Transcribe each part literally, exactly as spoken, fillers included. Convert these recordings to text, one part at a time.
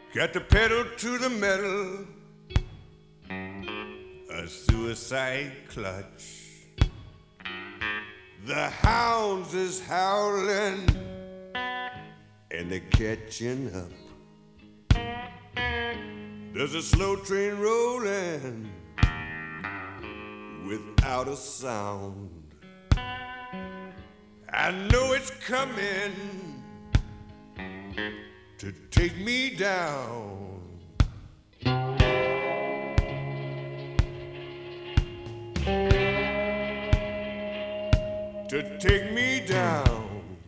Got the pedal to the metal, a suicide clutch. The hounds is howling and they're catching up. There's a slow train rolling without a sound. I know it's coming to take me down. To take me down.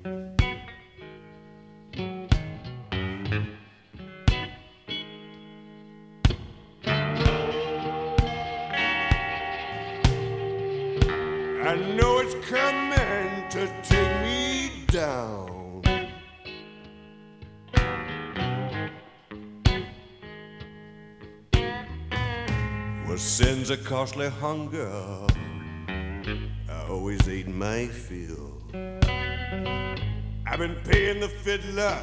I know it's coming to take me down. Well, sin's a costly hunger, I always ate my fill. I've been paying the fiddler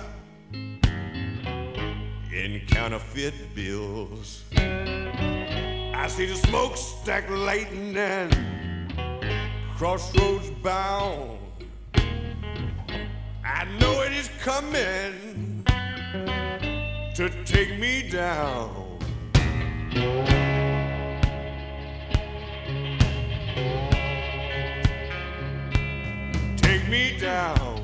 in counterfeit bills. I see the smokestack lighting and crossroads bound. I know it is coming to take me down. Take me down.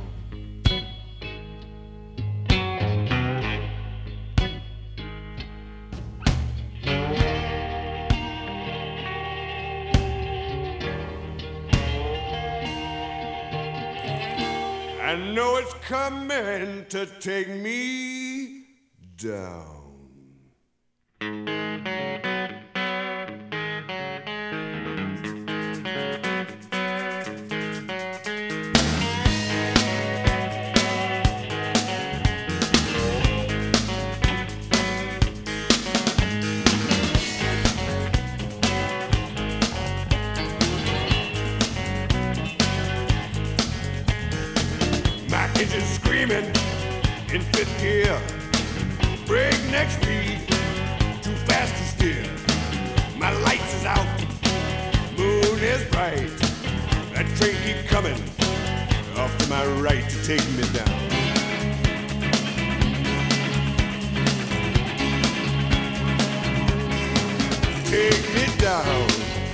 I know it's coming to take me down. Engine screaming in fifth gear, breakneck speed, too fast to steer. My lights is out, moon is bright. That train keep coming off to my right to take me down. Take me down.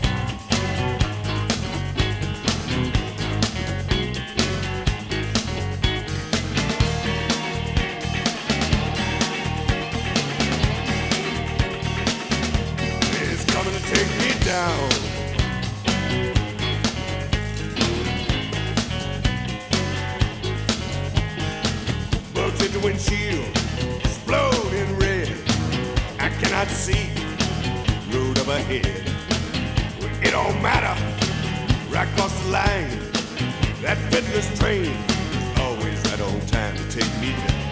Take me down. Bugs in the windshield, exploding red. I cannot see road up ahead. Well, it don't matter. Right across the line, that fiddler's train is always right on time to take me down.